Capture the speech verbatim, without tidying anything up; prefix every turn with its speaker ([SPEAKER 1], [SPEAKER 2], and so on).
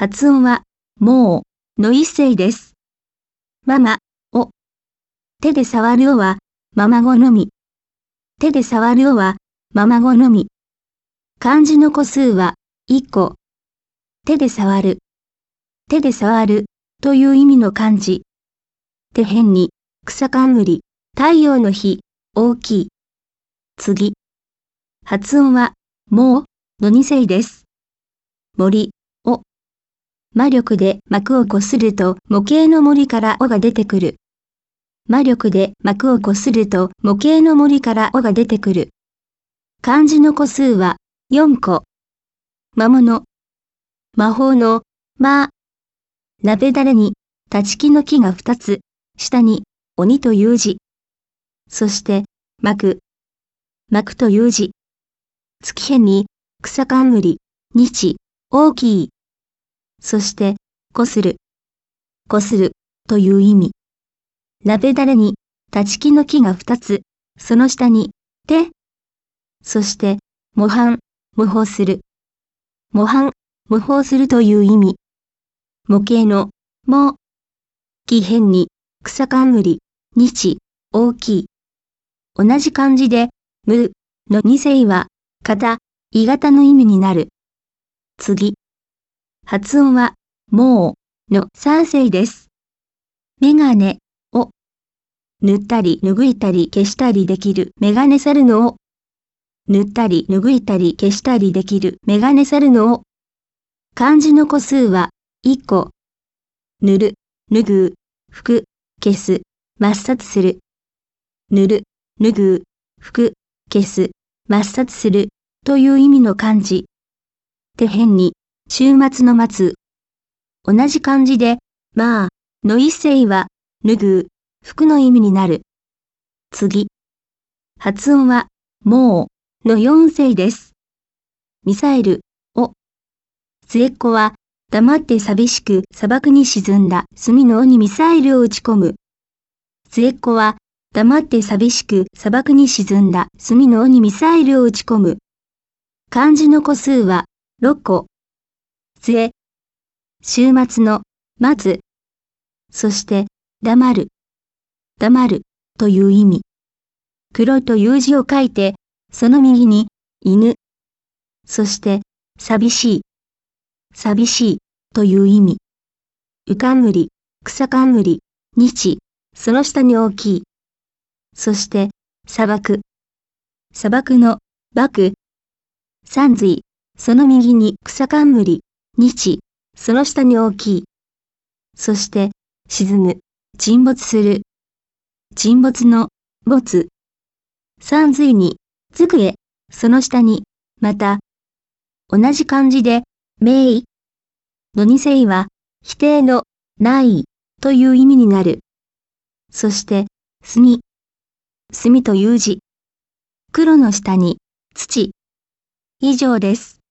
[SPEAKER 1] 発音は、もう、の一声です。ママ、お。手で触るおは、ままごのみ。手で触るおは、ままごのみ。漢字の個数は、いっこ。手で触る。手で触る、という意味の漢字。手辺に、草冠、太陽の日、大きい。次。発音は、もう、の二声です。森、お。魔力で幕をこすると模型の森からおが出てくる。魔力で幕をこすると模型の森からおが出てくる。漢字の個数はよんこ。魔物。魔法の、ま。鍋だれに、立ち木の木がふたつ、下に、鬼という字。そして、幕。幕という字。月辺に、草冠、日、大きい。そして、こする。こする、という意味。鍋だれに、立ち木の木がふたつ、その下に、手。そして、模範、模倣する。模範、模倣するという意味。模型の、も。木辺に、草冠、日、大きい。同じ漢字で、む、の二声は、型、鋳型の意味になる。次。発音は、もう、の三声です。メガネ、を。塗ったり拭いたり消したりできるメガネサルノを。塗ったり拭いたり消したりできるメガネサルノを。漢字の個数は、いっこ。塗る、拭う、拭く、消す、抹殺する。塗る、拭う、拭く、消す、抹殺する、という意味の漢字。手辺に、週末の末。同じ漢字で、まあ、の一声は、拭う、拭くの意味になる。次。発音は、もう、の四声です。ミサイル、を。末っ子は、黙って寂しく砂漠に沈んだ隅の尾にミサイルを撃ち込む。末っ子は、黙って寂しく砂漠に沈んだ隅の尾にミサイルを撃ち込む。漢字の個数は、ろっこ。末。週末の、待つ。そして、黙る。黙る、という意味。黒という字を書いて、その右に、犬。そして、寂しい。寂しい、という意味。うかんむり、草冠、日、その下に大きい。そして、砂漠。砂漠の、漠。山水、その右に草冠、日、その下に大きい。そして、沈む、沈没する。沈没の、没。山水に、机、その下に、また。同じ漢字で、名。の二声は、否定の、ない、という意味になる。そして、墨。墨という字。黒の下に、土。以上です。